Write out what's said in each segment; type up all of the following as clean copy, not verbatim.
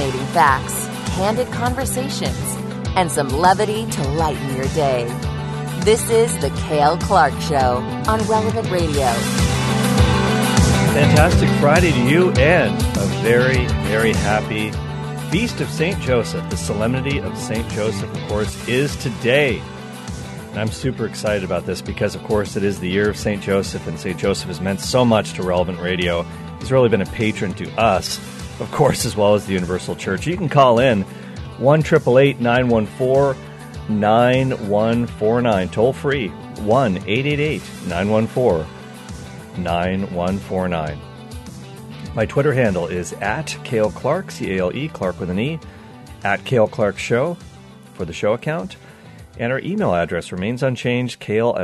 Fascinating facts, candid conversations, and some levity to lighten your day. This is The Cale Clark Show on Relevant Radio. Fantastic Friday to you, and a very, very happy Feast of St. Joseph. The Solemnity of St. Joseph, of course, is today. And I'm super excited about this because, of course, it is the year of St. Joseph, and St. Joseph has meant so much to Relevant Radio. He's really been a patron to us, of course, as well as the Universal Church. You can call in 1-888-914-9149, toll free, 1-888-914-9149. My Twitter handle is at Cale Clark, C-A-L-E, Clark with an E, at Cale Clark Show for the show account. And our email address remains unchanged,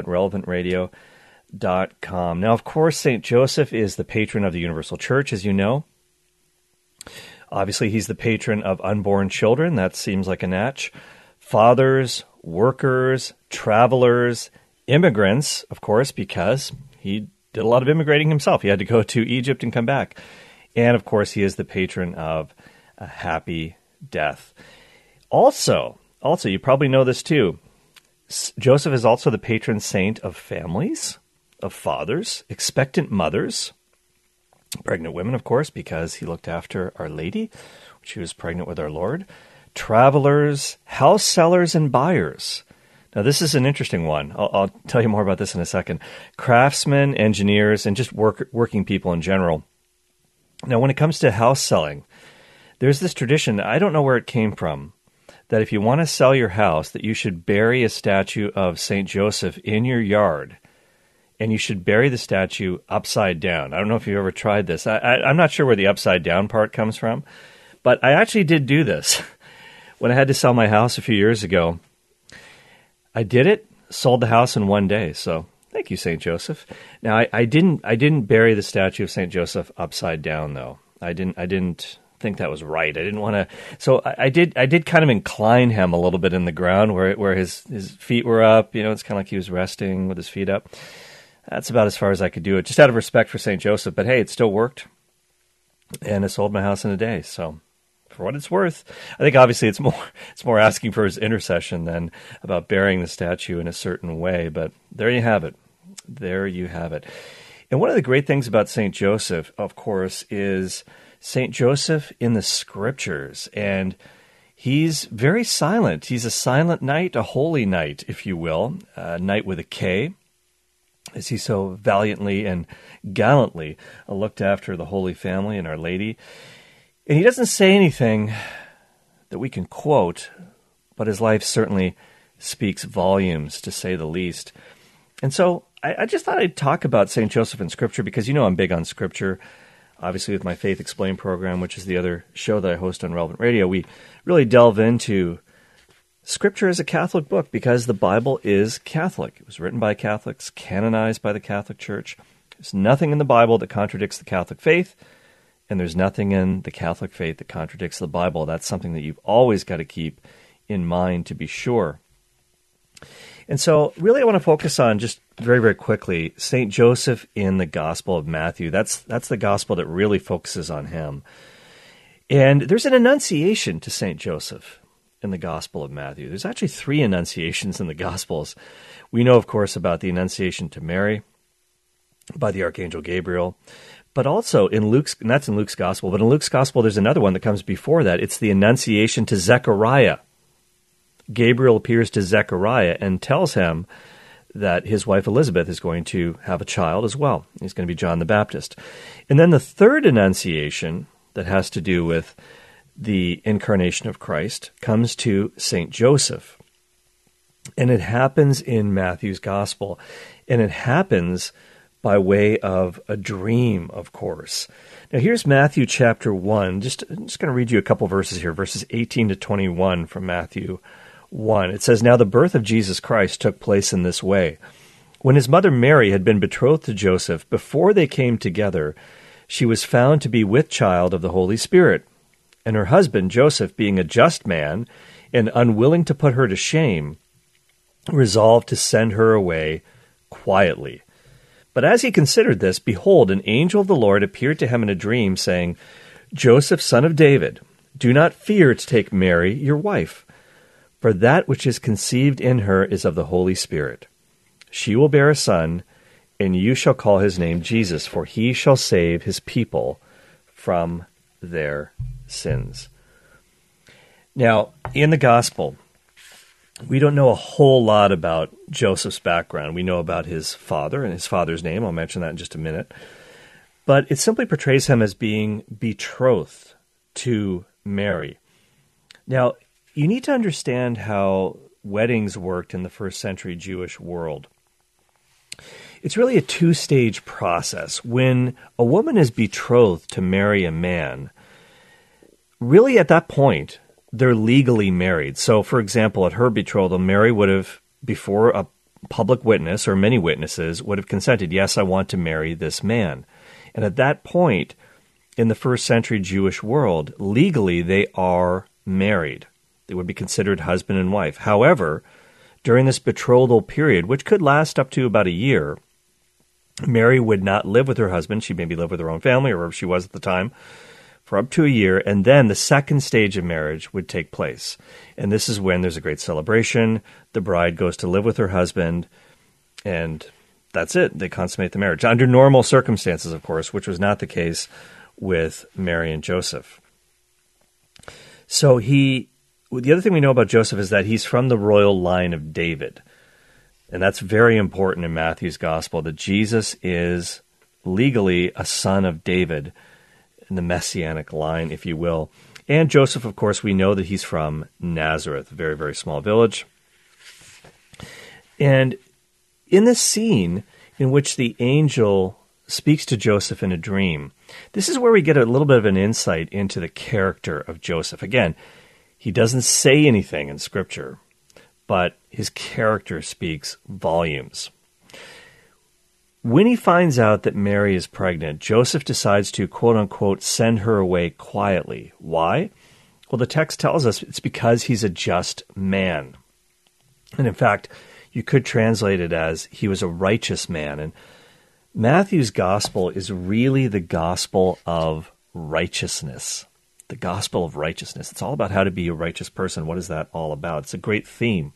cale@relevantradio.com. Now, of course, St. Joseph is the patron of the Universal Church, as you know. Obviously, he's the patron of unborn children. That seems like a natch. Fathers, workers, travelers, immigrants, of course, because he did a lot of immigrating himself. He had to go to Egypt and come back. And, of course, he is the patron of a happy death. Also, you probably know this too, Joseph is also the patron saint of families, of fathers, expectant mothers, pregnant women, of course, because he looked after Our Lady when she was pregnant with our Lord, travelers, house sellers, and buyers. Now, this is an interesting one. I'll tell you more about this in a second. Craftsmen, engineers, and just working people in general. Now, when it comes to house selling, there's this tradition, I don't know where it came from, that if you want to sell your house, that you should bury a statue of St. Joseph in your yard, and you should bury the statue upside down. I don't know if you've ever tried this. I'm not sure where the upside down part comes from, but I actually did do this. When I had to sell my house a few years ago, I did it, sold the house in one day, so thank you, St. Joseph. Now, I didn't bury the statue of St. Joseph upside down, though. I didn't think that was right. I didn't want to. So I did kind of incline him a little bit in the ground where his feet were up. You know, it's kind of like he was resting with his feet up. That's about as far as I could do it, just out of respect for St. Joseph. But hey, it still worked, and I sold my house in a day. So for what it's worth, I think obviously it's more asking for his intercession than about burying the statue in a certain way. But there you have it. There you have it. And one of the great things about St. Joseph, of course, is St. Joseph in the Scriptures, and he's very silent. He's a silent knight, a holy knight, if you will, a knight with a K, as he so valiantly and gallantly looked after the Holy Family and Our Lady. And he doesn't say anything that we can quote, but his life certainly speaks volumes, to say the least. And so I just thought I'd talk about St. Joseph in Scripture, because you know I'm big on Scripture. Obviously, with my Faith Explained program, which is the other show that I host on Relevant Radio, we really delve into Scripture as a Catholic book, because the Bible is Catholic. It was written by Catholics, canonized by the Catholic Church. There's nothing in the Bible that contradicts the Catholic faith, and there's nothing in the Catholic faith that contradicts the Bible. That's something that you've always got to keep in mind, to be sure. And so really I want to focus on, just very, very quickly, St. Joseph in the Gospel of Matthew. That's the gospel that really focuses on him. And there's an annunciation to St. Joseph in the Gospel of Matthew. There's actually 3 annunciations in the Gospels. We know, of course, about the annunciation to Mary by the Archangel Gabriel, but also in Luke's, and that's in Luke's Gospel, but in Luke's Gospel there's another one that comes before that. It's the annunciation to Zechariah. Gabriel appears to Zechariah and tells him that his wife Elizabeth is going to have a child as well. He's going to be John the Baptist. And then the third annunciation that has to do with the incarnation of Christ comes to St. Joseph. And it happens in Matthew's Gospel. And it happens by way of a dream, of course. Now here's Matthew chapter 1. I'm just going to read you a couple verses here, verses 18 to 21 from Matthew 1. It says, "Now the birth of Jesus Christ took place in this way. When his mother Mary had been betrothed to Joseph, before they came together, she was found to be with child of the Holy Spirit. And her husband, Joseph, being a just man and unwilling to put her to shame, resolved to send her away quietly. But as he considered this, behold, an angel of the Lord appeared to him in a dream, saying, Joseph, son of David, "Do not fear to take Mary, your wife, for that which is conceived in her is of the Holy Spirit. She will bear a son, and you shall call his name Jesus, for he shall save his people from their sins." Now, in the gospel, we don't know a whole lot about Joseph's background. We know about his father and his father's name. I'll mention that in just a minute. But it simply portrays him as being betrothed to Mary. Now, you need to understand how weddings worked in the first century Jewish world. It's really a two-stage process. When a woman is betrothed to marry a man, really at that point, they're legally married. So, for example, at her betrothal, Mary would have, before a public witness or many witnesses, would have consented, "Yes, I want to marry this man." And at that point, in the first century Jewish world, legally they are married. They would be considered husband and wife. However, during this betrothal period, which could last up to about a year, Mary would not live with her husband. She maybe lived with her own family or wherever she was at the time for up to a year. And then the second stage of marriage would take place. And this is when there's a great celebration. The bride goes to live with her husband, and that's it. They consummate the marriage. Under normal circumstances, of course, which was not the case with Mary and Joseph. So the other thing we know about Joseph is that he's from the royal line of David. And that's very important in Matthew's gospel, that Jesus is legally a son of David, in the messianic line, if you will. And Joseph, of course, we know that he's from Nazareth, a very, very small village. And in this scene in which the angel speaks to Joseph in a dream, this is where we get a little bit of an insight into the character of Joseph. Again, he doesn't say anything in Scripture, but his character speaks volumes. When he finds out that Mary is pregnant, Joseph decides to, quote-unquote, send her away quietly. Why? Well, the text tells us it's because he's a just man. And in fact, you could translate it as he was a righteous man. And Matthew's gospel is really the gospel of righteousness. The gospel of righteousness. It's all about how to be a righteous person. What is that all about? It's a great theme.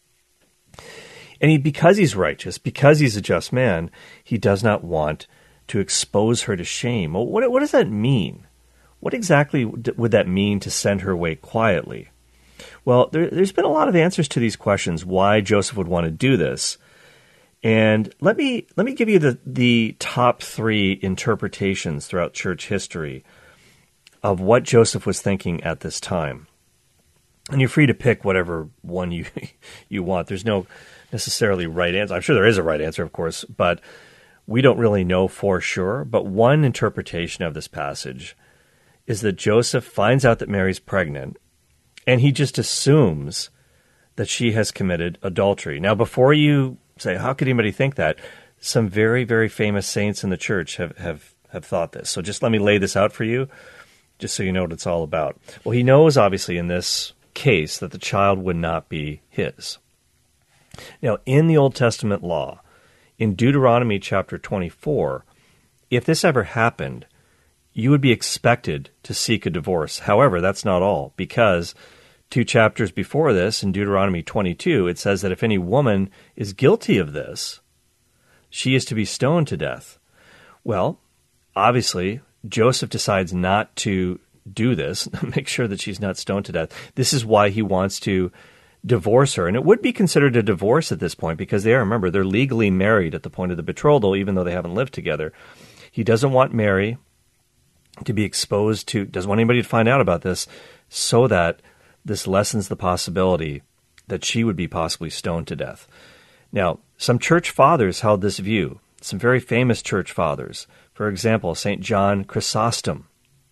And because he's righteous, because he's a just man, he does not want to expose her to shame. Well, what does that mean? What exactly would that mean to send her away quietly? Well, there's been a lot of answers to these questions, why Joseph would want to do this. And let me give you the top three interpretations throughout church history of what Joseph was thinking at this time. And you're free to pick whatever one you want. There's no necessarily right answer. I'm sure there is a right answer, of course, but we don't really know for sure. But one interpretation of this passage is that Joseph finds out that Mary's pregnant, and he just assumes that she has committed adultery. Now, before you say, how could anybody think that? Some very, very famous saints in the church have thought this. So just let me lay this out for you, just so you know what it's all about. Well, he knows, obviously, in this case that the child would not be his. Now, in the Old Testament law, in Deuteronomy chapter 24, if this ever happened, you would be expected to seek a divorce. However, that's not all, because 2 chapters before this, in Deuteronomy 22, it says that if any woman is guilty of this, she is to be stoned to death. Well, obviously, Joseph decides not to do this, make sure that she's not stoned to death. This is why he wants to divorce her. And it would be considered a divorce at this point because remember, they're legally married at the point of the betrothal, even though they haven't lived together. He doesn't want Mary to be exposed to, doesn't want anybody to find out about this, so that this lessens the possibility that she would be possibly stoned to death. Now, some church fathers held this view, some very famous church fathers. For example, St. John Chrysostom,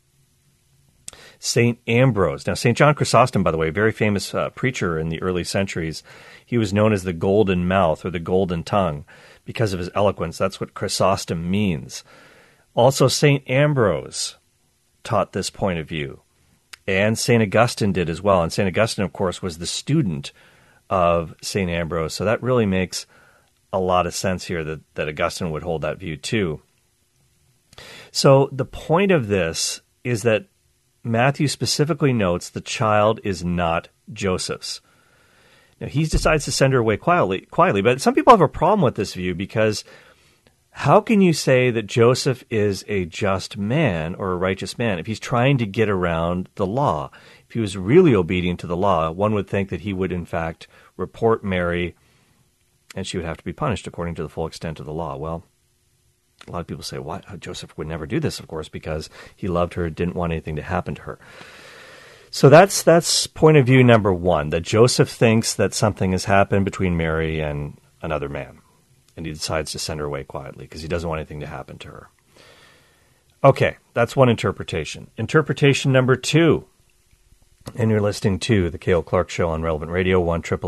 St. Ambrose. Now, St. John Chrysostom, by the way, very famous preacher in the early centuries. He was known as the golden mouth or the golden tongue because of his eloquence. That's what Chrysostom means. Also, St. Ambrose taught this point of view. And St. Augustine did as well. And St. Augustine, of course, was the student of St. Ambrose. So that really makes a lot of sense here that Augustine would hold that view too. So the point of this is that Matthew specifically notes the child is not Joseph's. Now, he decides to send her away quietly, but some people have a problem with this view because how can you say that Joseph is a just man or a righteous man if he's trying to get around the law? If he was really obedient to the law, one would think that he would, in fact, report Mary, and she would have to be punished according to the full extent of the law. Well, a lot of people say, why? Joseph would never do this, of course, because he loved her, didn't want anything to happen to her. So that's point of view number one, that Joseph thinks that something has happened between Mary and another man, and he decides to send her away quietly because he doesn't want anything to happen to her. Okay, that's one interpretation. Interpretation number two, and you're listening to the Cale Clark Show on Relevant Radio,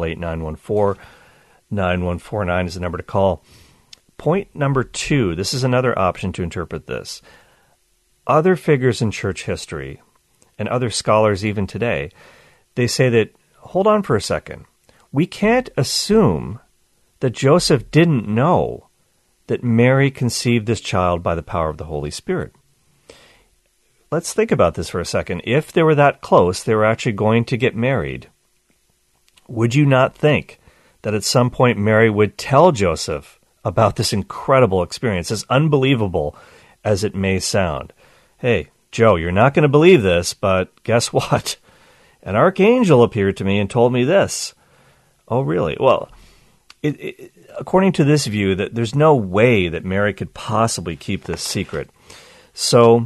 1-888-914-9149 is the number to call. Point number two, this is another option to interpret this. Other figures in church history, and other scholars even today, they say that, hold on for a second, we can't assume that Joseph didn't know that Mary conceived this child by the power of the Holy Spirit. Let's think about this for a second. If they were that close, they were actually going to get married, would you not think that at some point Mary would tell Joseph about this incredible experience, as unbelievable as it may sound? Hey, Joe, you're not going to believe this, but guess what? An archangel appeared to me and told me this. Oh, really? Well, according to this view, that there's no way that Mary could possibly keep this secret. So,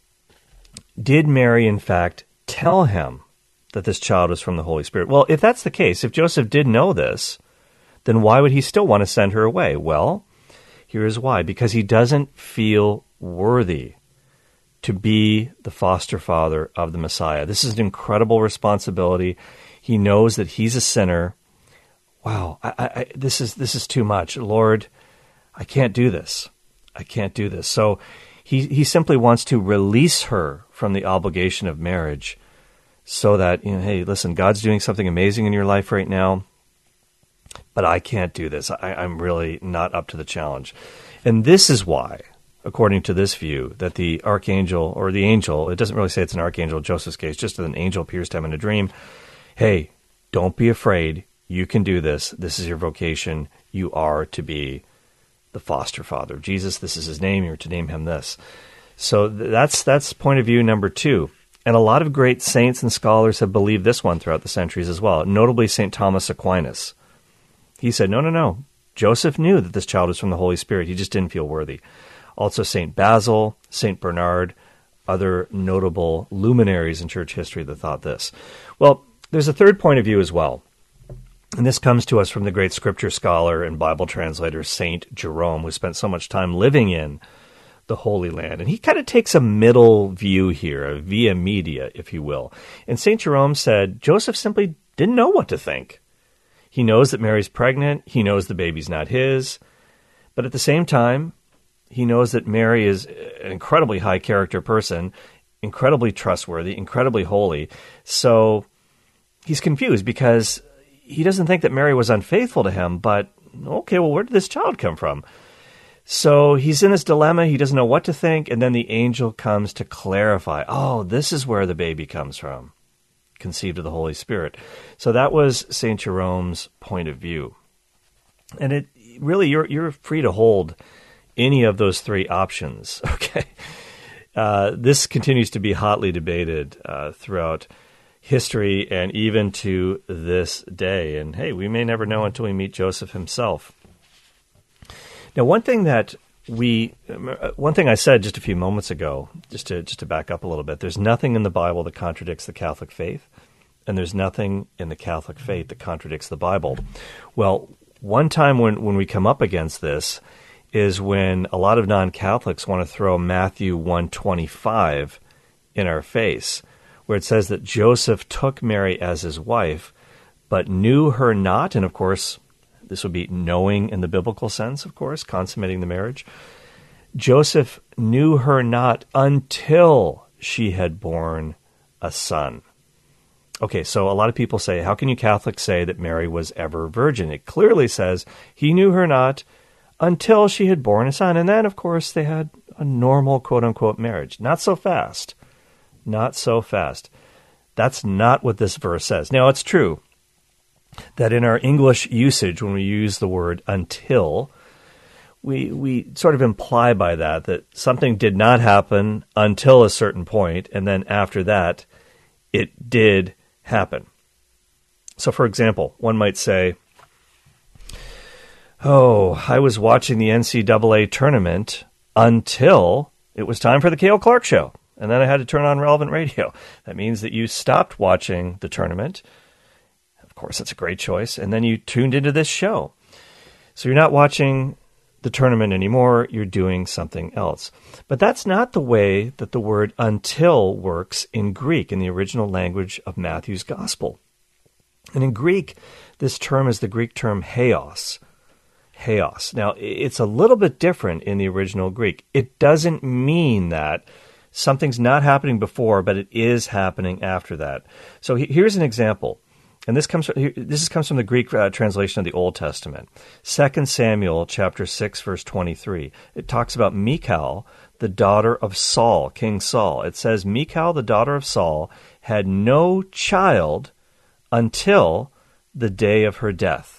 did Mary, in fact, tell him that this child was from the Holy Spirit? Well, if that's the case, if Joseph did know this, then why would he still want to send her away? Well, here is why. Because he doesn't feel worthy to be the foster father of the Messiah. This is an incredible responsibility. He knows that he's a sinner. Wow, this is too much. Lord, I can't do this. I can't do this. So he simply wants to release her from the obligation of marriage so that, hey, listen, God's doing something amazing in your life right now, but I can't do this. I'm really not up to the challenge. And this is why, according to this view, that the archangel or the angel, it doesn't really say it's an archangel in Joseph's case, just that an angel appears to him in a dream. Hey, don't be afraid. You can do this. This is your vocation. You are to be the foster father of Jesus. This is his name. You're to name him this. So that's point of view number two. And a lot of great saints and scholars have believed this one throughout the centuries as well, notably St. Thomas Aquinas. He said, no. Joseph knew that this child was from the Holy Spirit. He just didn't feel worthy. Also St. Basil, St. Bernard, other notable luminaries in church history that thought this. Well, there's a third point of view as well. And this comes to us from the great scripture scholar and Bible translator St. Jerome, who spent so much time living in the Holy Land. And he kind of takes a middle view here, a via media, if you will. And St. Jerome said, Joseph simply didn't know what to think. He knows that Mary's pregnant. He knows the baby's not his. But at the same time, he knows that Mary is an incredibly high character person, incredibly trustworthy, incredibly holy. So he's confused because he doesn't think that Mary was unfaithful to him, but okay, well, where did this child come from? So he's in this dilemma. He doesn't know what to think. And then the angel comes to clarify, oh, this is where the baby comes from, conceived of the Holy Spirit. So that was St. Jerome's point of view. And it really, you're free to hold any of those three options, okay? This continues to be hotly debated throughout history and even to this day. And hey, we may never know until we meet Joseph himself. Now, one thing I said just a few moments ago, just to back up a little bit, there's nothing in the Bible that contradicts the Catholic faith, and there's nothing in the Catholic faith that contradicts the Bible. Well, one time when we come up against this is when a lot of non-Catholics want to throw Matthew 1:25 in our face, where it says that Joseph took Mary as his wife, but knew her not. And of course, this would be knowing in the biblical sense, of course, consummating the marriage. Joseph knew her not until she had borne a son. Okay, so a lot of people say, how can you Catholics say that Mary was ever virgin? It clearly says he knew her not until she had borne a son. And then, of course, they had a normal, quote-unquote, marriage. Not so fast. Not so fast. That's not what this verse says. Now, it's true that in our English usage, when we use the word until, we sort of imply by that something did not happen until a certain point, and then after that, it did happen. So, for example, one might say, I was watching the NCAA tournament until it was time for the Cale Clark Show, and then I had to turn on Relevant Radio. That means that you stopped watching the tournament. Of course, that's a great choice. And then you tuned into this show. So you're not watching the tournament anymore. You're doing something else. But that's not the way that the word until works in Greek, in the original language of Matthew's gospel. And in Greek, this term is the Greek term heos. Heos. Now, it's a little bit different in the original Greek. It doesn't mean that something's not happening before, but it is happening after that. So here's an example. And this comes from the Greek translation of the Old Testament. 2 Samuel chapter 6, verse 23. It talks about Michal, the daughter of Saul, King Saul. It says, Michal, the daughter of Saul, had no child until the day of her death.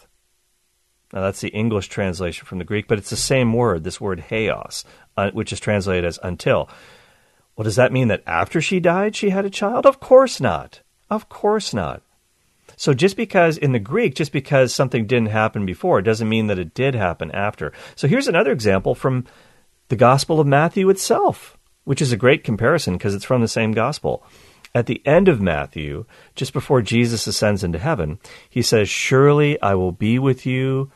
Now, that's the English translation from the Greek, but it's the same word, this word heos, which is translated as until. Well, does that mean that after she died, she had a child? Of course not. Of course not. So just because something didn't happen before, doesn't mean that it did happen after. So here's another example from the Gospel of Matthew itself, which is a great comparison because it's from the same Gospel. At the end of Matthew, just before Jesus ascends into heaven, he says, "Surely I will be with you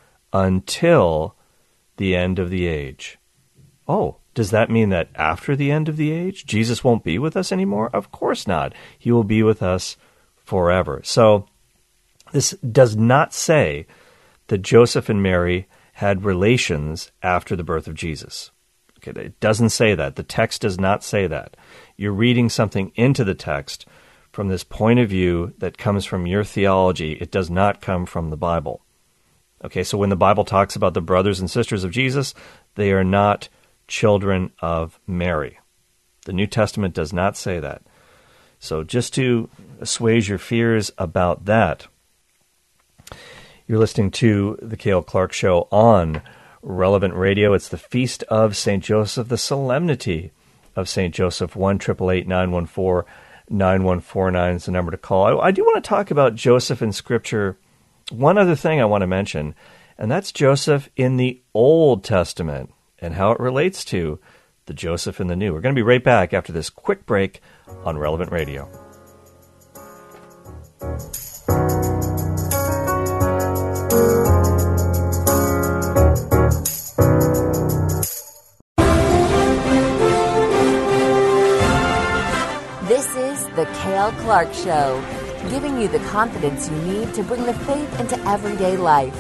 until the end of the age." Oh, does that mean that after the end of the age, Jesus won't be with us anymore? Of course not. He will be with us forever. So this does not say that Joseph and Mary had relations after the birth of Jesus. Okay, it doesn't say that. The text does not say that. You're reading something into the text from this point of view that comes from your theology. It does not come from the Bible. Okay, so when the Bible talks about the brothers and sisters of Jesus, they are not children of Mary. The New Testament does not say that. So just to assuage your fears about that, you're listening to the Cale Clark Show on Relevant Radio. It's the Feast of St. Joseph, the Solemnity of St. Joseph. 1-888-914-9149 is the number to call. I do want to talk about Joseph in Scripture. One other thing I want to mention, and that's Joseph in the Old Testament and how it relates to the Joseph in the New. We're going to be right back after this quick break on Relevant Radio. This is the Cale Clark Show, giving you the confidence you need to bring the faith into everyday life.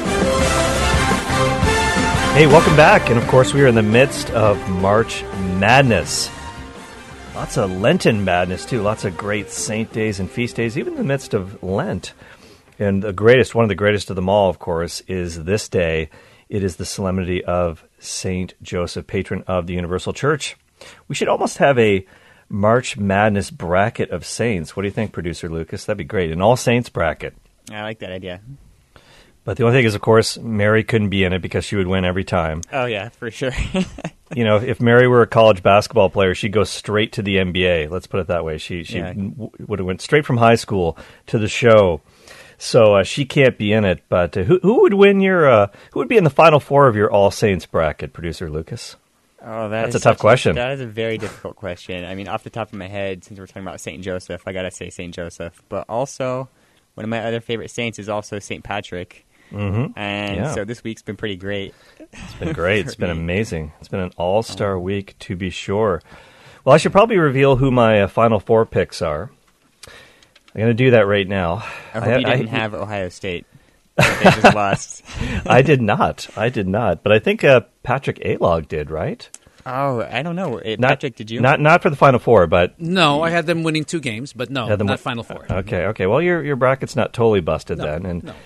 Hey, welcome back. And of course, we are in the midst of March Madness. Lots of Lenten madness, too. Lots of great saint days and feast days, even in the midst of Lent. And one of the greatest of them all, of course, is this day. It is the Solemnity of Saint Joseph, patron of the Universal Church. We should almost have a March Madness bracket of saints. What do you think, Producer Lucas? That'd be great. An all saints bracket. I like that idea. But the only thing is, of course, Mary couldn't be in it because she would win every time. Oh, yeah, for sure. You know, if Mary were a college basketball player, she'd go straight to the NBA. Let's put it that way. She would have went straight from high school to the show. So she can't be in it. But who would win who would be in the Final Four of your All Saints bracket, Producer Lucas? Oh, that's a tough question. That is a very difficult question. I mean, off the top of my head, since we're talking about St. Joseph, I got to say St. Joseph. But also, one of my other favorite saints is also St. Patrick. Mm-hmm. And so this week's been pretty great. It's been great. It's been amazing. It's been an all-star week, to be sure. Well, I should probably reveal who my Final Four picks are. I'm going to do that right now. I hope you didn't have Ohio State. They just lost. I did not. But I think Patrick Alog did, right? Oh, I don't know. Patrick, did you? Not for the Final Four, but... No, I had them winning 2 games, but no, not Final Four. Okay. Well, your bracket's not totally busted then. And no.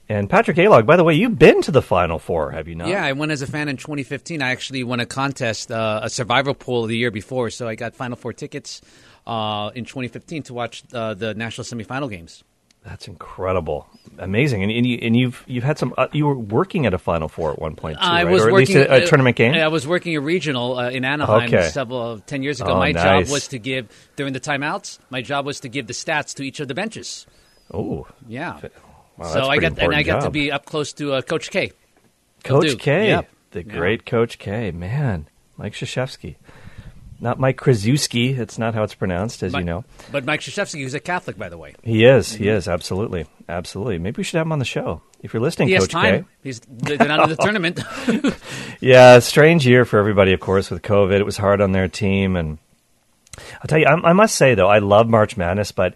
And Patrick Alog, by the way, you've been to the Final Four, have you not? Yeah, I went as a fan in 2015. I actually won a contest, a survival pool the year before, so I got Final Four tickets in 2015 to watch the national semifinal games. That's incredible, amazing, and you've had some. You were working at a Final Four at one point, too, I right? was or at working least a tournament game. I was working a regional in Anaheim Okay. 10 years ago. Oh, My nice. job was to give during the timeouts. My job was to give the stats to each of the benches. Oh, Yeah, wow, so I got to job. be up close to Coach K. Coach Duke. K, Yep. the great Coach K, man, Mike Krzyzewski. Not Mike Krzyzewski. It's not how it's pronounced, as you know. But Mike Krzyzewski, who's a Catholic, by the way. He is, absolutely. Absolutely. Maybe we should have him on the show. If you're listening, He has Coach time. K. They're not in the tournament. Yeah, strange year for everybody, of course, with COVID. It was hard on their team. And I'll tell you, I must say, though, I love March Madness, but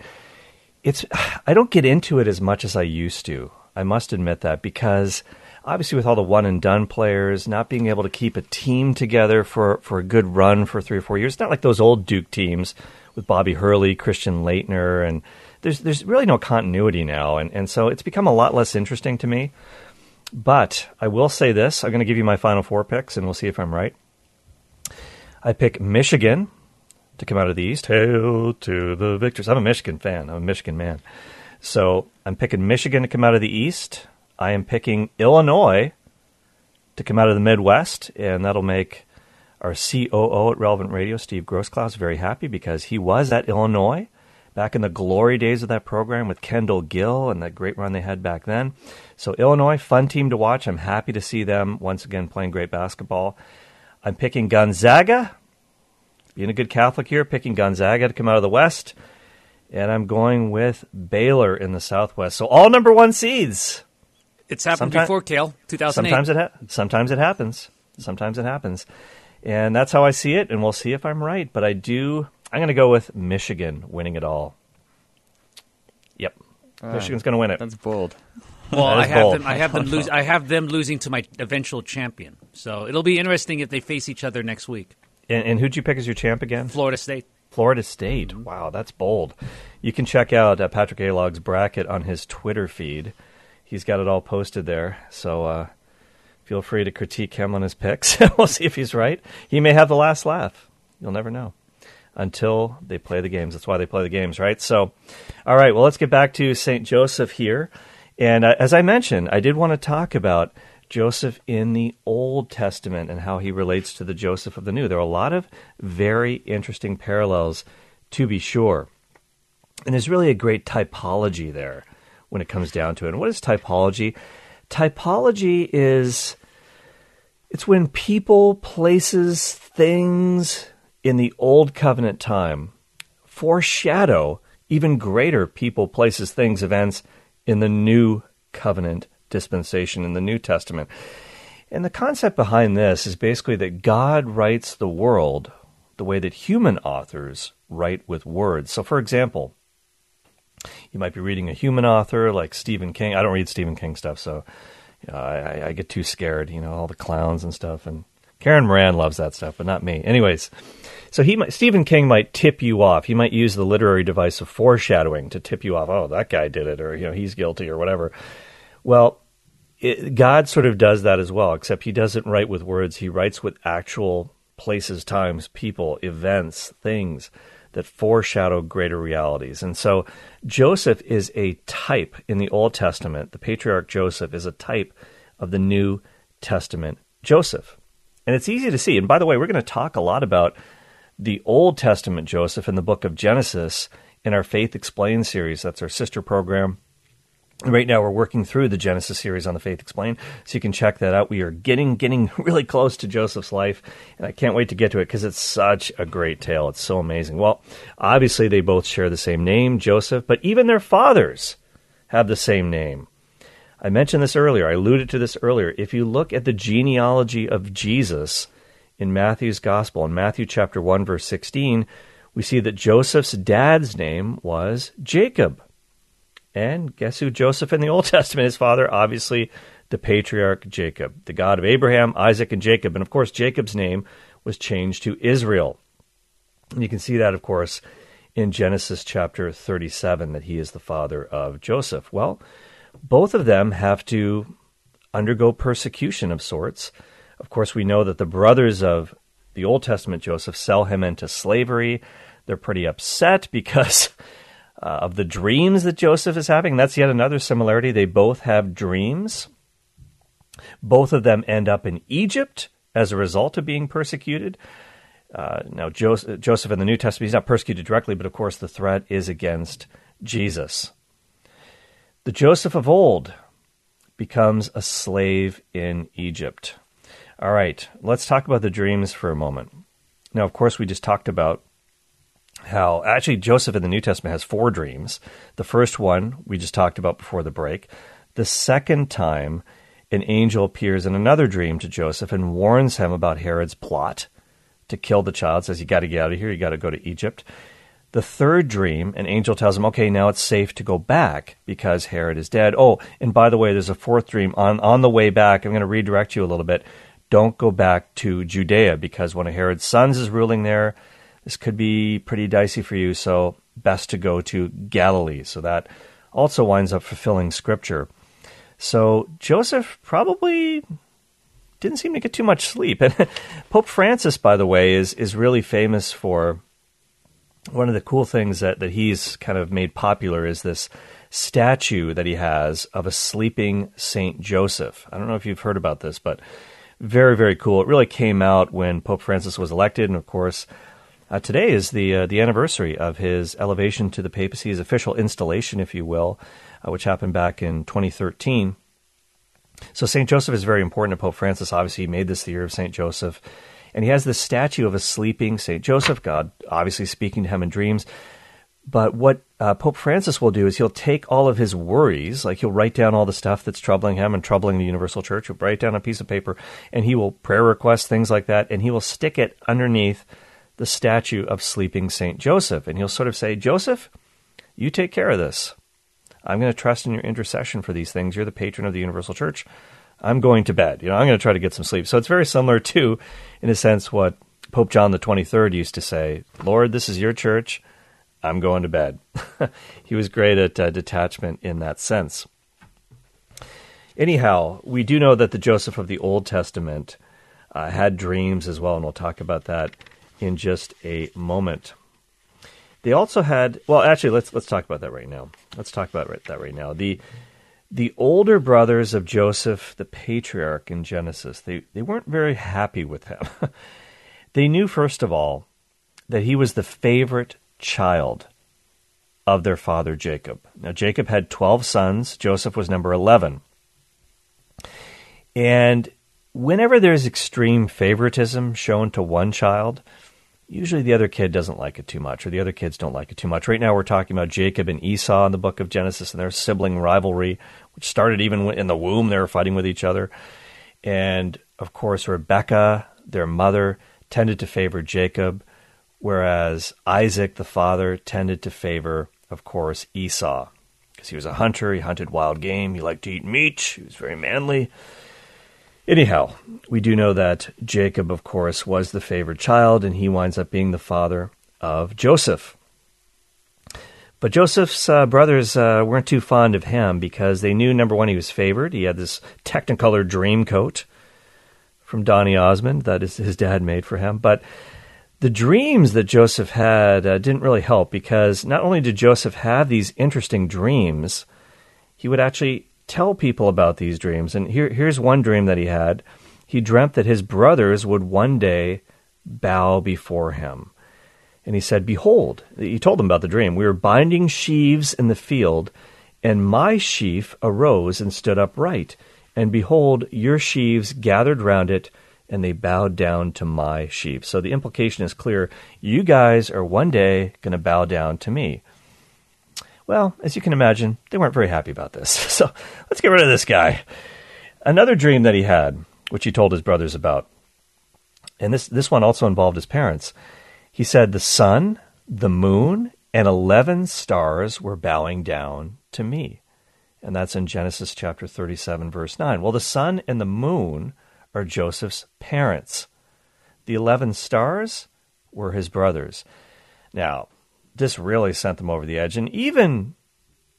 I don't get into it as much as I used to. I must admit that, because obviously with all the one-and-done players, not being able to keep a team together for a good run for 3 or 4 years, it's not like those old Duke teams with Bobby Hurley, Christian Laettner, and there's really no continuity now, and so it's become a lot less interesting to me. But I will say this, I'm going to give you my Final Four picks, and we'll see if I'm right. I pick Michigan to come out of the East. Hail to the victors. I'm a Michigan fan. I'm a Michigan man. So I'm picking Michigan to come out of the East. I am picking Illinois to come out of the Midwest, and that'll make our COO at Relevant Radio, Steve Grossklaus, very happy, because he was at Illinois back in the glory days of that program with Kendall Gill and that great run they had back then. So Illinois, fun team to watch. I'm happy to see them once again playing great basketball. I'm picking Gonzaga, being a good Catholic here, picking Gonzaga to come out of the West, and I'm going with Baylor in the Southwest. So all number 1 seeds. It's happened before, Cale, 2008. Sometimes it happens. Sometimes it happens. And that's how I see it, and we'll see if I'm right. But I'm going to go with Michigan winning it all. Yep. Michigan's going to win it. That's bold. Well, That is I have them losing to my eventual champion. So it'll be interesting if they face each other next week. And who'd you pick as your champ again? Florida State. Florida State. Wow, that's bold. You can check out Patrick Alog's bracket on his Twitter feed. He's got it all posted there. So feel free to critique him on his picks. We'll see if he's right. He may have the last laugh. You'll never know until they play the games. That's why they play the games, right? So, all right, well, let's get back to St. Joseph here. And as I mentioned, I did want to talk about Joseph in the Old Testament and how he relates to the Joseph of the New. There are a lot of very interesting parallels, to be sure. And there's really a great typology there when it comes down to it. And what is typology? Typology it's when people, places, things in the Old Covenant time foreshadow even greater people, places, things, events in the New Covenant dispensation in the New Testament. And the concept behind this is basically that God writes the world the way that human authors write with words. So, for example, you might be reading a human author like Stephen King. I don't read Stephen King stuff, so I get too scared, all the clowns and stuff. And Karen Moran loves that stuff, but not me. Anyways, so Stephen King might tip you off. He might use the literary device of foreshadowing to tip you off. Oh, that guy did it, or he's guilty, or whatever. Well, God sort of does that as well, except he doesn't write with words. He writes with actual places, times, people, events, things that foreshadow greater realities. And so Joseph is a type in the Old Testament. The patriarch Joseph is a type of the New Testament Joseph. And it's easy to see. And by the way, we're going to talk a lot about the Old Testament Joseph in the book of Genesis in our Faith Explained series. That's our sister program. Right now, we're working through the Genesis series on the Faith Explained, so you can check that out. We are getting really close to Joseph's life, and I can't wait to get to it because it's such a great tale. It's so amazing. Well, obviously, they both share the same name, Joseph, but even their fathers have the same name. I mentioned this earlier. I alluded to this earlier. If you look at the genealogy of Jesus in Matthew's Gospel, in Matthew chapter 1, verse 16, we see that Joseph's dad's name was Jacob. And guess who Joseph in the Old Testament, his father? Obviously, the patriarch Jacob, the God of Abraham, Isaac, and Jacob. And of course, Jacob's name was changed to Israel. And you can see that, of course, in Genesis chapter 37, that he is the father of Joseph. Well, both of them have to undergo persecution of sorts. Of course, we know that the brothers of the Old Testament Joseph sell him into slavery. They're pretty upset because of the dreams that Joseph is having. That's yet another similarity. They both have dreams. Both of them end up in Egypt as a result of being persecuted. Now, Joseph in the New Testament, he's not persecuted directly, but of course the threat is against Jesus. The Joseph of old becomes a slave in Egypt. All right, let's talk about the dreams for a moment. Now, of course, we just talked about how actually Joseph in the New Testament has 4 dreams. The first one we just talked about before the break. The second time, an angel appears in another dream to Joseph and warns him about Herod's plot to kill the child, says, you got to get out of here, you got to go to Egypt. The third dream, an angel tells him, okay, now it's safe to go back because Herod is dead. Oh, and by the way, there's a fourth dream. On the way back, I'm going to redirect you a little bit. Don't go back to Judea because one of Herod's sons is ruling there. This could be pretty dicey for you, so best to go to Galilee. So that also winds up fulfilling Scripture. So Joseph probably didn't seem to get too much sleep. And Pope Francis, by the way, is really famous for one of the cool things that he's kind of made popular is this statue that he has of a sleeping Saint Joseph. I don't know if you've heard about this, but very, very cool. It really came out when Pope Francis was elected, and of course, today is the anniversary of his elevation to the papacy, his official installation, if you will, which happened back in 2013. So St. Joseph is very important to Pope Francis. Obviously, he made this the year of St. Joseph. And he has this statue of a sleeping St. Joseph, God obviously speaking to him in dreams. But what Pope Francis will do is he'll take all of his worries, like he'll write down all the stuff that's troubling him and troubling the Universal Church. He'll write down a piece of paper, and he will prayer request, things like that, and he will stick it underneath the statue of sleeping St. Joseph. And he'll sort of say, Joseph, you take care of this. I'm going to trust in your intercession for these things. You're the patron of the Universal Church. I'm going to bed. I'm going to try to get some sleep. So it's very similar to, in a sense, what Pope John the 23rd used to say, Lord, this is your church. I'm going to bed. He was great at detachment in that sense. Anyhow, we do know that the Joseph of the Old Testament had dreams as well, and we'll talk about that in just a moment. They also had, well, actually, let's talk about that right now. Let's talk about that right now. The older brothers of Joseph, the patriarch in Genesis, they weren't very happy with him. They knew, first of all, that he was the favorite child of their father Jacob. Now, Jacob had 12 sons. Joseph was number 11. And whenever there's extreme favoritism shown to one child, usually the other kid doesn't like it too much, or the other kids don't like it too much. Right now we're talking about Jacob and Esau in the book of Genesis and their sibling rivalry, which started even in the womb. They were fighting with each other. And, of course, Rebekah, their mother, tended to favor Jacob, whereas Isaac, the father, tended to favor, of course, Esau. Because he was a hunter, he hunted wild game, he liked to eat meat, he was very manly. Anyhow, we do know that Jacob, of course, was the favored child, and he winds up being the father of Joseph. But Joseph's brothers weren't too fond of him because they knew, number one, he was favored. He had this Technicolor dream coat from Donny Osmond that his dad made for him. But the dreams that Joseph had didn't really help because not only did Joseph have these interesting dreams, he would actually tell people about these dreams. And here's one dream that he had. He dreamt that his brothers would one day bow before him. And he said, behold, he told them about the dream. We were binding sheaves in the field, and my sheaf arose and stood upright. And behold, your sheaves gathered round it, and they bowed down to my sheaf. So the implication is clear. You guys are one day going to bow down to me. Well, as you can imagine, they weren't very happy about this. So let's get rid of this guy. Another dream that he had, which he told his brothers about, and this one also involved his parents. He said, the sun, the moon, and 11 stars were bowing down to me. And that's in Genesis chapter 37, verse 9. Well, the sun and the moon are Joseph's parents. The 11 stars were his brothers. Now, this really sent them over the edge. And even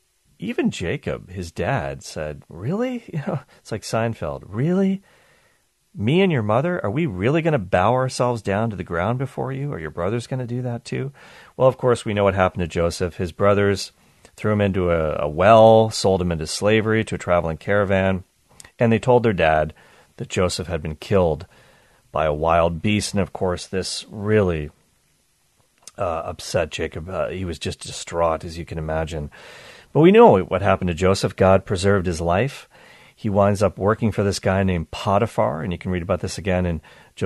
even Jacob, his dad, said, really? It's like Seinfeld. Really? Me and your mother? Are we really going to bow ourselves down to the ground before you? Are your brothers going to do that too? Well, of course, we know what happened to Joseph. His brothers threw him into a well, sold him into slavery to a traveling caravan, and they told their dad that Joseph had been killed by a wild beast. And of course, this really upset Jacob. He was just distraught, as you can imagine. But we know what happened to Joseph. God preserved his life. He winds up working for this guy named Potiphar, and you can read about this again in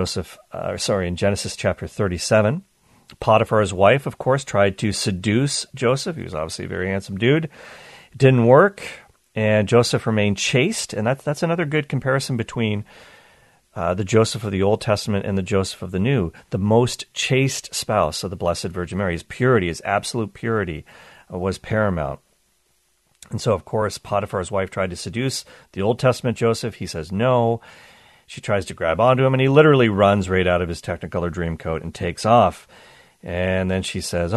in Genesis chapter 37. Potiphar's wife, of course, tried to seduce Joseph. He was obviously a very handsome dude. It didn't work, and Joseph remained chaste, and that's another good comparison between the Joseph of the Old Testament and the Joseph of the New. The most chaste spouse of the Blessed Virgin Mary. His purity, his absolute purity was paramount. And so, of course, Potiphar's wife tried to seduce the Old Testament Joseph. He says no. She tries to grab onto him, and he literally runs right out of his Technicolor Dreamcoat and takes off. And then she says,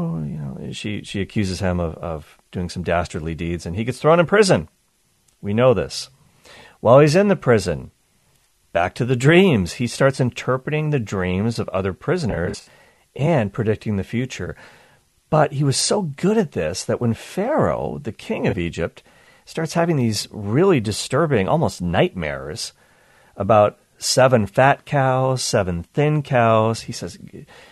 she accuses him of doing some dastardly deeds, and he gets thrown in prison. We know this. While he's in the prison, back to the dreams. He starts interpreting the dreams of other prisoners and predicting the future. But he was so good at this that when Pharaoh, the king of Egypt, starts having these really disturbing, almost nightmares about 7 fat cows, 7 thin cows, he says,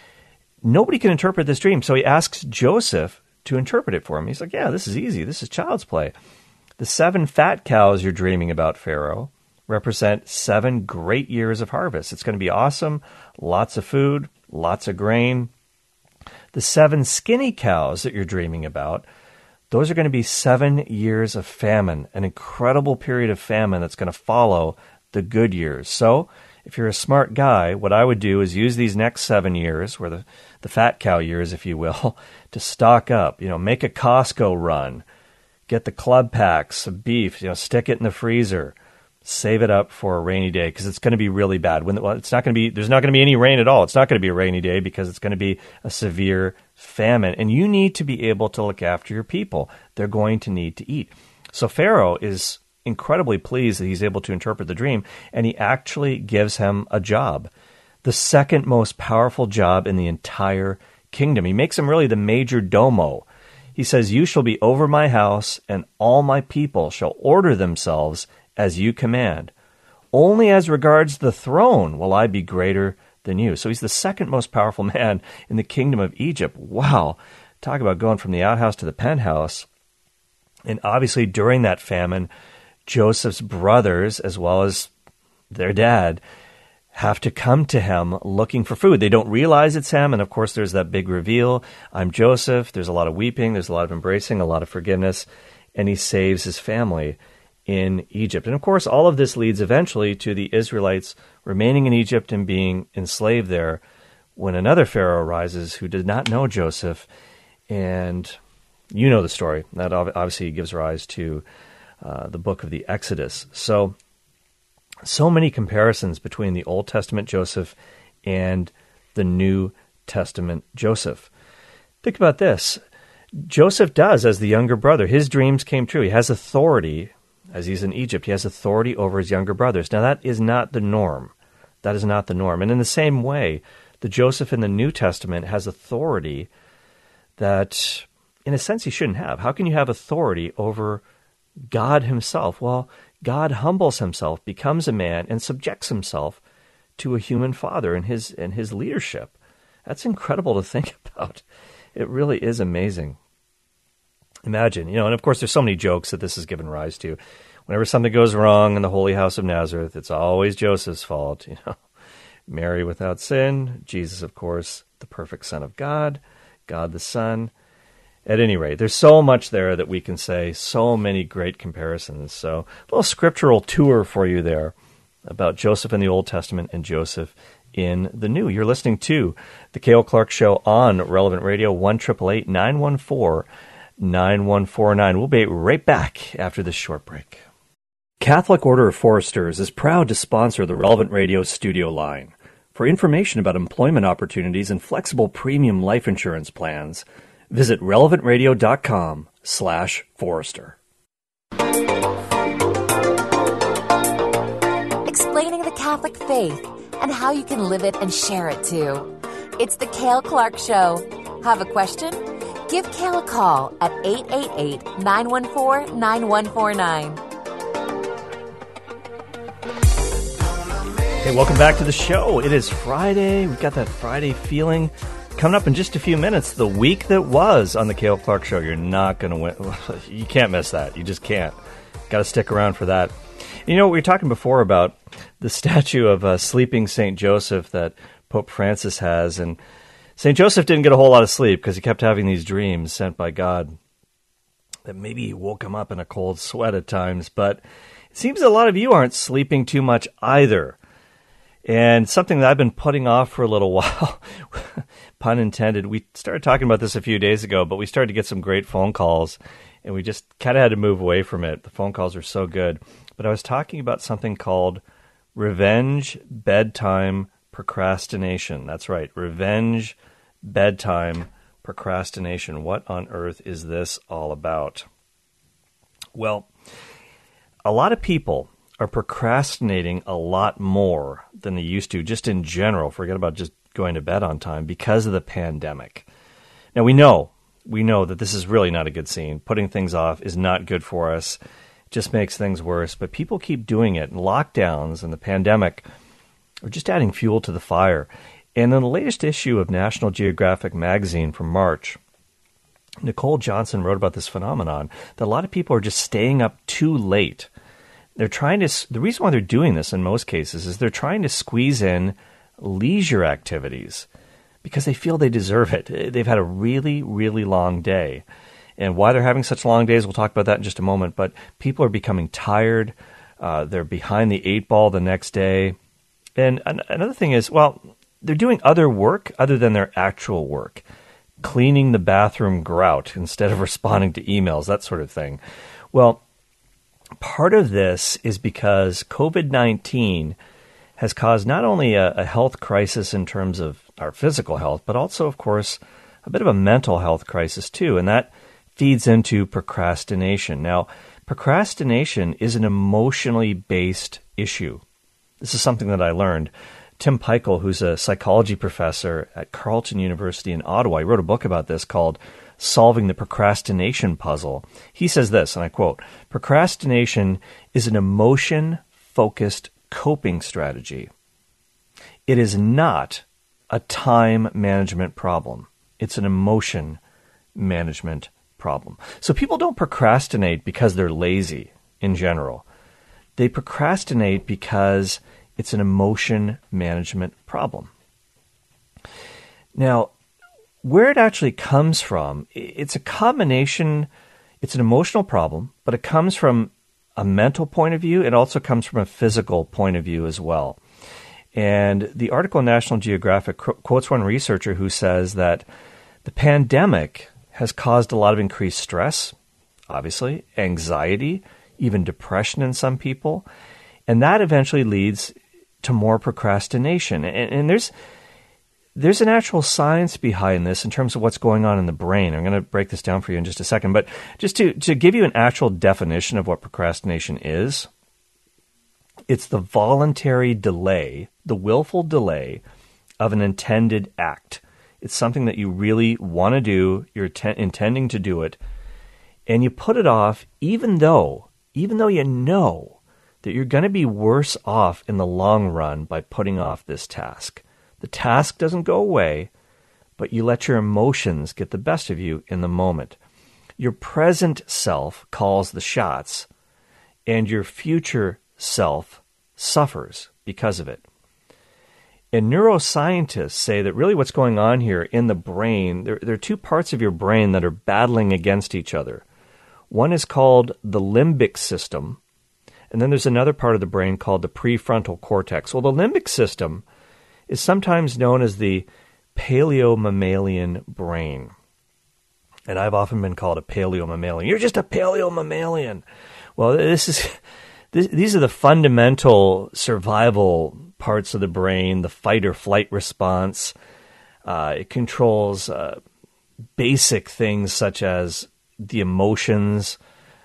nobody can interpret this dream. So he asks Joseph to interpret it for him. He's like, yeah, this is easy. This is child's play. The 7 fat cows you're dreaming about, Pharaoh, represent 7 great years of harvest. It's going to be awesome. Lots of food, lots of grain. The 7 skinny cows that you're dreaming about, those are going to be 7 years of famine, an incredible period of famine that's going to follow the good years. So if you're a smart guy, what I would do is use these next 7 years, or the fat cow years, if you will, to stock up. Make a Costco run, get the club packs of beef, stick it in the freezer, save it up for a rainy day, because it's going to be really bad. There's not going to be any rain at all. It's not going to be a rainy day because it's going to be a severe famine, and you need to be able to look after your people. They're going to need to eat. So Pharaoh is incredibly pleased that he's able to interpret the dream, and he actually gives him a job, the second most powerful job in the entire kingdom. He makes him really the major domo. He says, you shall be over my house, and all my people shall order themselves as you command. Only as regards the throne will I be greater than you. So he's the second most powerful man in the kingdom of Egypt. Wow. Talk about going from the outhouse to the penthouse. And obviously during that famine, Joseph's brothers, as well as their dad, have to come to him looking for food. They don't realize it's him. And of course, there's that big reveal. I'm Joseph. There's a lot of weeping. There's a lot of embracing, a lot of forgiveness. And he saves his family in Egypt. And of course, all of this leads eventually to the Israelites remaining in Egypt and being enslaved there when another Pharaoh arises who did not know Joseph. And you know the story. That obviously gives rise to the book of the Exodus. So many comparisons between the Old Testament Joseph and the New Testament Joseph. Think about this. Joseph does, as the younger brother, his dreams came true. He has authority. As he's in Egypt, he has authority over his younger brothers. Now, that is not the norm. That is not the norm. And in the same way, the Joseph in the New Testament has authority that, in a sense, he shouldn't have. How can you have authority over God himself? Well, God humbles himself, becomes a man, and subjects himself to a human father in his leadership. That's incredible to think about. It really is amazing. Imagine, and of course there's so many jokes that this has given rise to. Whenever something goes wrong in the Holy House of Nazareth, it's always Joseph's fault. Mary without sin, Jesus, of course, the perfect Son of God, God the Son. At any rate, there's so much there that we can say, so many great comparisons. So a little scriptural tour for you there about Joseph in the Old Testament and Joseph in the New. You're listening to The Cale Clark Show on Relevant Radio, 1-888-914-9149. We'll be right back after this short break. Catholic Order of Foresters is proud to sponsor the Relevant Radio studio line. For information about employment opportunities and flexible premium life insurance plans, visit relevantradio.com Forrester. Explaining the Catholic faith and how you can live it and share it too. It's the Cale Clark Show. Have a question? Give Cale a call at 888-914-9149. Hey, welcome back to the show. It is Friday. We've got that Friday feeling. Coming up in just a few minutes, the week that was on the Cale Clark Show. You're not going to win. You can't miss that. You just can't. Got to stick around for that. You know, we were talking before about the statue of sleeping St. Joseph that Pope Francis has. And St. Joseph didn't get a whole lot of sleep because he kept having these dreams sent by God that maybe he woke him up in a cold sweat at times. But it seems a lot of you aren't sleeping too much either. And something that I've been putting off for a little while, pun intended, we started talking about this a few days ago, but we started to get some great phone calls, and we just kind of had to move away from it. The phone calls are so good. But I was talking about something called revenge bedtime procrastination. That's right, revenge bedtime procrastination. What on earth is this all about? Well, a lot of people are procrastinating a lot more than they used to, just in general. Forget about just going to bed on time because of the pandemic. Now, we know that this is really not a good scene. Putting things off is not good for us. It just makes things worse. But people keep doing it. And lockdowns and the pandemic are just adding fuel to the fire. And in the latest issue of National Geographic magazine from March, Nicole Johnson wrote about this phenomenon, that a lot of people are just staying up too late. They're trying to. The reason why they're doing this in most cases is they're trying to squeeze in leisure activities because they feel they deserve it. They've had a really, really long day. And why they're having such long days, we'll talk about that in just a moment. But people are becoming tired. They're behind the eight ball the next day. And another thing is, well, they're doing other work other than their actual work. Cleaning the bathroom grout instead of responding to emails, that sort of thing. Well, part of this is because COVID-19 has caused not only a health crisis in terms of our physical health, but also, of course, a bit of a mental health crisis too, and that feeds into procrastination. Now, procrastination is an emotionally based issue. This is something that I learned. Tim Peichel, who's a psychology professor at Carleton University in Ottawa, he wrote a book about this called Solving the Procrastination Puzzle. He says this, and I quote, "Procrastination is an emotion-focused coping strategy. It is not a time management problem. It's an emotion management problem." So people don't procrastinate because they're lazy in general. They procrastinate because it's an emotion management problem. Now, where it actually comes from, it's a combination, it's an emotional problem, but it comes from a mental point of view. It also comes from a physical point of view as well. And the article in National Geographic quotes one researcher who says that the pandemic has caused a lot of increased stress, obviously, anxiety, even depression in some people, and that eventually leads to more procrastination. And there's an actual science behind this in terms of what's going on in the brain. I'm going to break this down for you in just a second. But just to give you an actual definition of what procrastination is, it's the voluntary delay, the willful delay of an intended act. It's something that you really want to do, you're intending to do it, and you put it off even though you know that you're going to be worse off in the long run by putting off this task. The task doesn't go away, but you let your emotions get the best of you in the moment. Your present self calls the shots, and your future self suffers because of it. And neuroscientists say that really what's going on here in the brain, there are two parts of your brain that are battling against each other. One is called the limbic system, and then there's another part of the brain called the prefrontal cortex. Well, the limbic system is sometimes known as the paleomammalian brain. And I've often been called a paleomammalian. You're just a paleomammalian. Well, these are the fundamental survival parts of the brain, the fight or flight response. It controls basic things such as the emotions,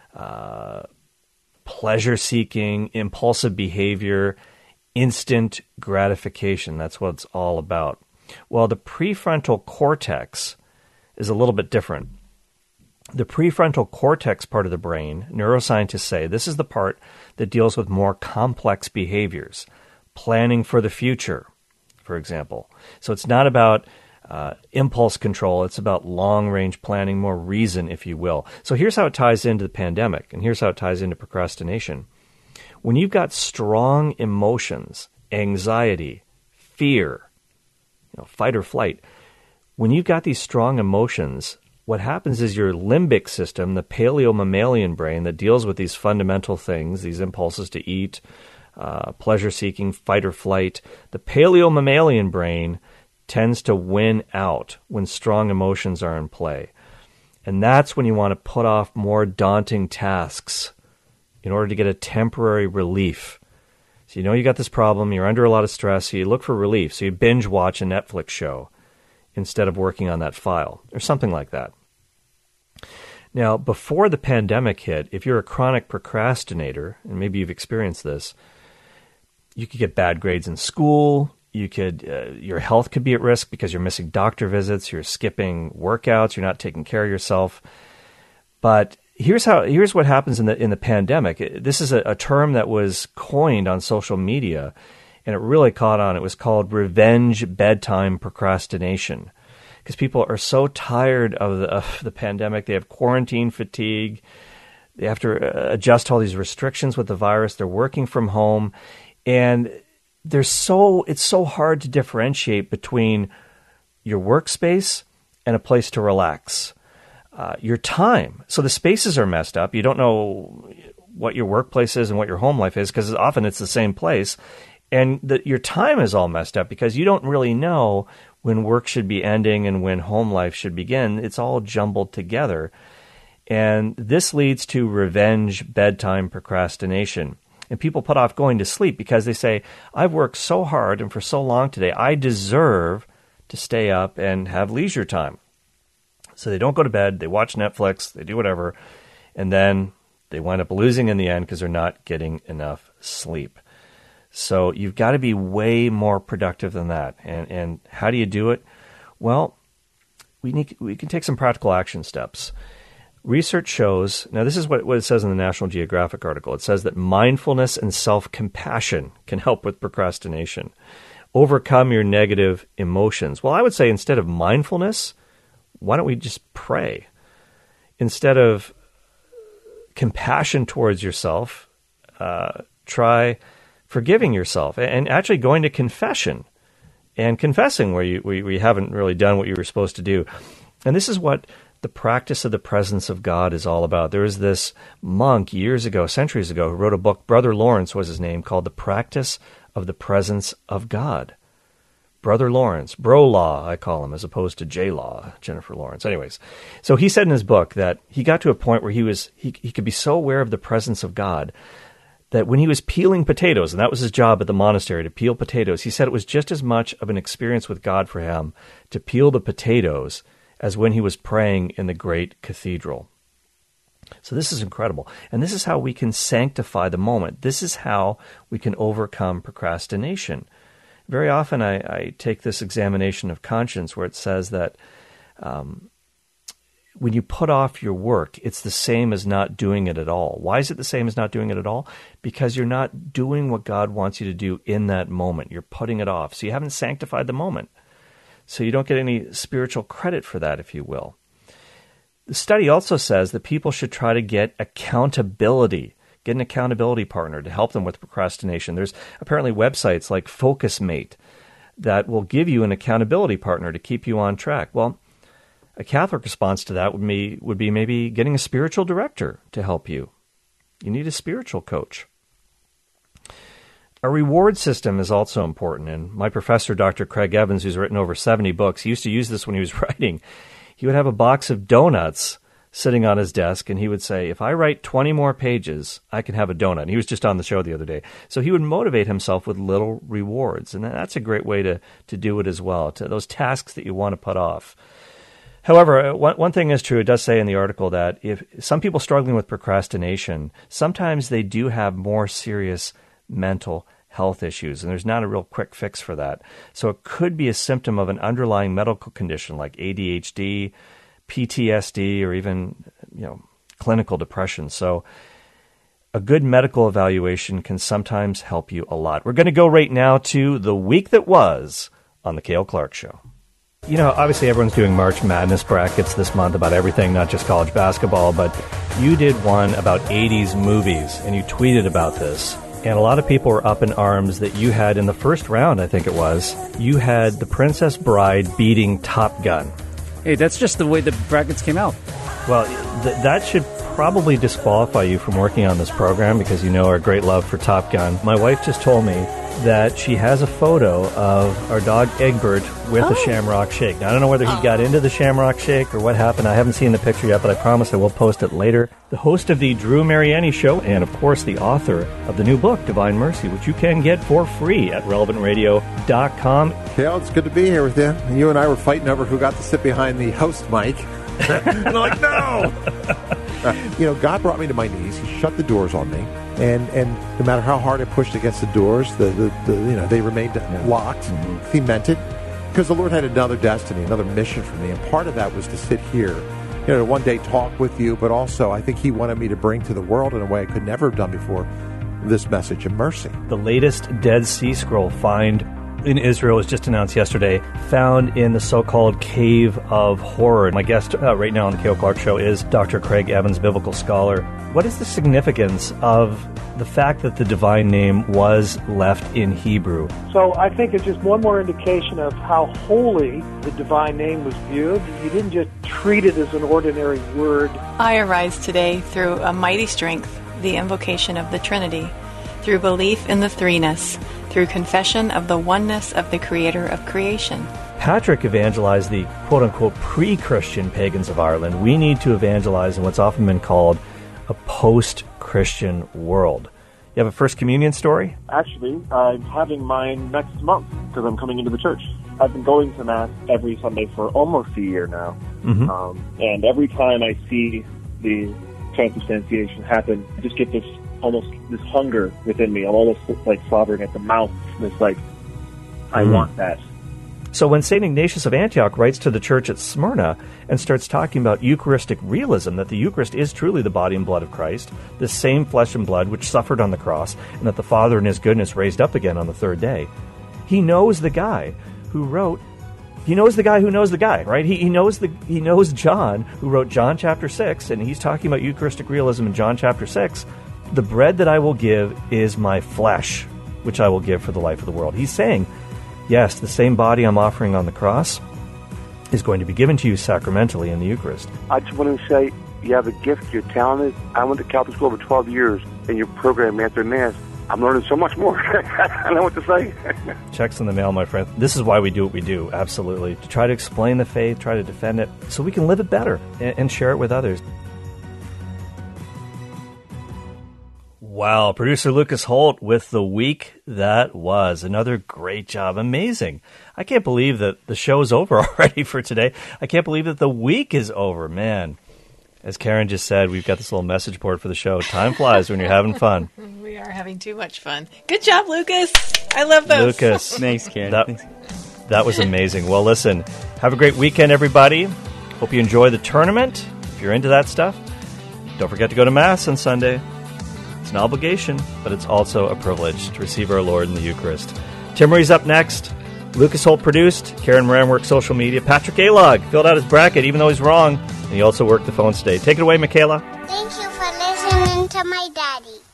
pleasure-seeking, impulsive behavior, instant gratification. That's what it's all about. Well, the prefrontal cortex is a little bit different. The prefrontal cortex part of the brain, neuroscientists say, this is the part that deals with more complex behaviors, planning for the future, for example. So it's not about impulse control. It's about long-range planning, more reason, if you will. So here's how it ties into the pandemic, and here's how it ties into procrastination. When you've got strong emotions, anxiety, fear, fight or flight, when you've got these strong emotions, what happens is your limbic system, the paleomammalian brain that deals with these fundamental things, these impulses to eat, pleasure-seeking, fight or flight, the paleomammalian brain tends to win out when strong emotions are in play. And that's when you want to put off more daunting tasks in order to get a temporary relief. So you got this problem, you're under a lot of stress, so you look for relief. So you binge watch a Netflix show instead of working on that file, or something like that. Now, before the pandemic hit, if you're a chronic procrastinator, and maybe you've experienced this, you could get bad grades in school, your health could be at risk because you're missing doctor visits, you're skipping workouts, you're not taking care of yourself. But here's what happens in the pandemic. This is a term that was coined on social media, and it really caught on. It was called revenge bedtime procrastination, because people are so tired of the pandemic. They have quarantine fatigue. They have to adjust all these restrictions with the virus. They're working from home, and it's so hard to differentiate between your workspace and a place to relax. Your time. So the spaces are messed up. You don't know what your workplace is and what your home life is, because often it's the same place. And your time is all messed up because you don't really know when work should be ending and when home life should begin. It's all jumbled together. And this leads to revenge bedtime procrastination. And people put off going to sleep because they say, I've worked so hard and for so long today, I deserve to stay up and have leisure time. So they don't go to bed, they watch Netflix, they do whatever, and then they wind up losing in the end because they're not getting enough sleep. So you've got to be way more productive than that. And how do you do it? Well, we can take some practical action steps. Research shows, now this is what it says in the National Geographic article. It says that mindfulness and self-compassion can help with procrastination. Overcome your negative emotions. Well, I would say instead of mindfulness, why don't we just pray? Instead of compassion towards yourself, try forgiving yourself and actually going to confession and confessing where you haven't really done what you were supposed to do. And this is what the practice of the presence of God is all about. There was this monk years ago, centuries ago, who wrote a book, Brother Lawrence was his name, called The Practice of the Presence of God. Brother Lawrence, Bro Law, I call him, as opposed to J-Law, Jennifer Lawrence. Anyways, so he said in his book that he got to a point where he could be so aware of the presence of God that when he was peeling potatoes, and that was his job at the monastery, to peel potatoes, he said it was just as much of an experience with God for him to peel the potatoes as when he was praying in the great cathedral. So this is incredible. And this is how we can sanctify the moment. This is how we can overcome procrastination. Very often I take this examination of conscience where it says that when you put off your work, it's the same as not doing it at all. Why is it the same as not doing it at all? Because you're not doing what God wants you to do in that moment. You're putting it off. So you haven't sanctified the moment. So you don't get any spiritual credit for that, if you will. The study also says that people should try to get accountability. Get an accountability partner to help them with procrastination. There's apparently websites like FocusMate that will give you an accountability partner to keep you on track. Well, a Catholic response to that would be maybe getting a spiritual director to help you. You need a spiritual coach. A reward system is also important. And my professor, Dr. Craig Evans, who's written over 70 books, he used to use this when he was writing. He would have a box of donuts sitting on his desk, and he would say, if I write 20 more pages, I can have a donut. And he was just on the show the other day. So he would motivate himself with little rewards. And that's a great way to do it as well, to those tasks that you want to put off. However, one thing is true. It does say in the article that if some people struggling with procrastination, sometimes they do have more serious mental health issues, and there's not a real quick fix for that. So it could be a symptom of an underlying medical condition like ADHD, PTSD, or even, clinical depression. So a good medical evaluation can sometimes help you a lot. We're going to go right now to the week that was on the Cale Clark Show. Obviously everyone's doing March Madness brackets this month about everything, not just college basketball, but you did one about 80s movies, and you tweeted about this. And a lot of people were up in arms that you had in the first round, I think it was, you had The Princess Bride beating Top Gun. Hey, that's just the way the brackets came out. Well, that should probably disqualify you from working on this program because you know our great love for Top Gun. My wife just told me that she has a photo of our dog Egbert with a Shamrock Shake. Now, I don't know whether he got into the Shamrock Shake or what happened. I haven't seen the picture yet, but I promise I will post it later. The host of the Drew Mariani Show and, of course, the author of the new book, Divine Mercy, which you can get for free at relevantradio.com. Cale, it's good to be here with you. You and I were fighting over who got to sit behind the host mic. And I'm like, no! God brought me to my knees. He shut the doors on me. And no matter how hard I pushed against the doors, they remained locked, cemented, because the Lord had another destiny, another mission for me. And part of that was to sit here, to one day talk with you, but also I think He wanted me to bring to the world in a way I could never have done before this message of mercy. The latest Dead Sea Scroll find in Israel was just announced yesterday, found in the so-called Cave of Horror. My guest right now on the Cale Clark Show is Dr. Craig Evans, biblical scholar. What is the significance of the fact that the divine name was left in Hebrew? So I think it's just one more indication of how holy the divine name was viewed. You didn't just treat it as an ordinary word. I arise today through a mighty strength, the invocation of the Trinity, through belief in the threeness, through confession of the oneness of the Creator of creation. Patrick evangelized the quote-unquote pre-Christian pagans of Ireland. We need to evangelize in what's often been called a post-Christian world. You have a First Communion story? Actually, I'm having mine next month because I'm coming into the church. I've been going to Mass every Sunday for almost a year now. And every time I see the transubstantiation happen, I just get this hunger within me. I'm almost like slobbering at the mouth. It's like, I want that. So when St. Ignatius of Antioch writes to the church at Smyrna and starts talking about Eucharistic realism, that the Eucharist is truly the body and blood of Christ, the same flesh and blood which suffered on the cross, and that the Father in His goodness raised up again on the third day, he knows the guy who wrote. He knows the guy who knows the guy, right? He knows John, who wrote John chapter 6, and he's talking about Eucharistic realism in John chapter 6. The bread that I will give is my flesh, which I will give for the life of the world. He's saying, yes, the same body I'm offering on the cross is going to be given to you sacramentally in the Eucharist. I just want to say, you have a gift, you're talented. I went to Catholic school for 12 years, and your program after Mass, I'm learning so much more. I don't know what to say. Checks in the mail, my friend. This is why we do what we do, absolutely. To try to explain the faith, try to defend it, so we can live it better and share it with others. Wow, producer Lucas Holt with The Week That Was. Another great job. Amazing. I can't believe that the show's over already for today. I can't believe that the week is over, man. As Karen just said, we've got this little message board for the show. Time flies when you're having fun. We are having too much fun. Good job, Lucas. I love those. Lucas. Thanks, Karen. That was amazing. Well, listen, have a great weekend, everybody. Hope you enjoy the tournament. If you're into that stuff, don't forget to go to Mass on Sunday. It's an obligation, but it's also a privilege to receive our Lord in the Eucharist. Tim Murray's up next. Lucas Holt produced. Karen Moran worked social media. Patrick Alog filled out his bracket, even though he's wrong. And he also worked the phone state. Take it away, Michaela. Thank you for listening to my daddy.